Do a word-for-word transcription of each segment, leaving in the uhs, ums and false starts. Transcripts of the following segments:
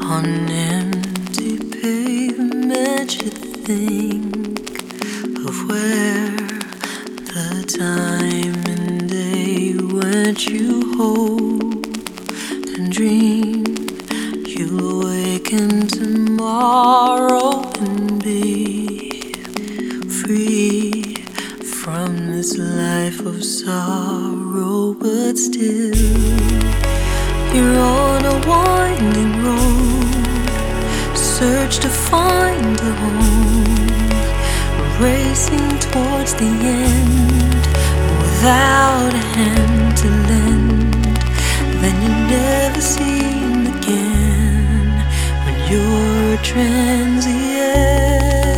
On empty pavement you think of where the time and day went. You hope and dream you'll awaken tomorrow and be free from this life of sorrow. But still you're on a winding road, search to find a home, racing towards the end without a hand to lend. Then you're never seen again when you're transient.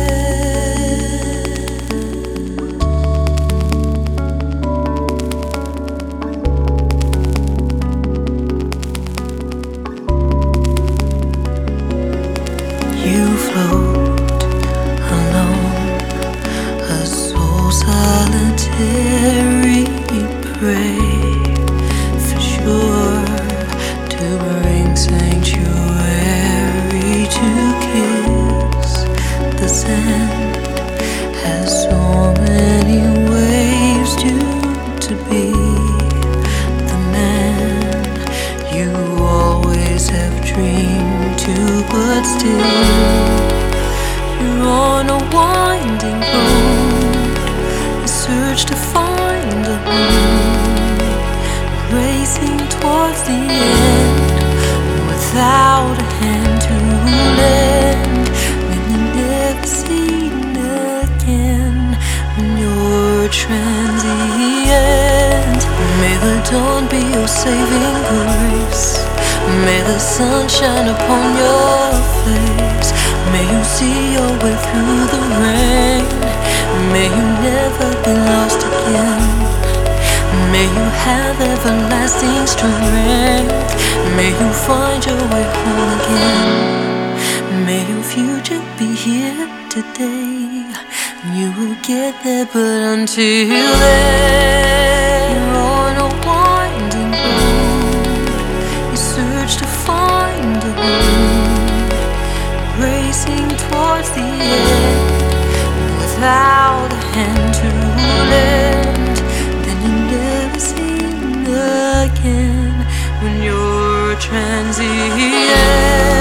You float alone, a soul solitary prey, for sure to bring sanctuary, to kiss the sand. Has so many ways to to be the man you always have dreamed to, but still you're on a winding road, you search to find a home, racing towards the end without a hand to lend. Then you're never seen again when you're transient. May the dawn be your saving grace, may the sun shine upon your face, may you see your way through the rain, may you never be lost again, may you have everlasting strength, may you find your way home again, may your future be here today, you will get there. But until then, you're on a winding road, you search to find a home, racing towards the end without a hand to lend. Then you're never seen again when you're transient.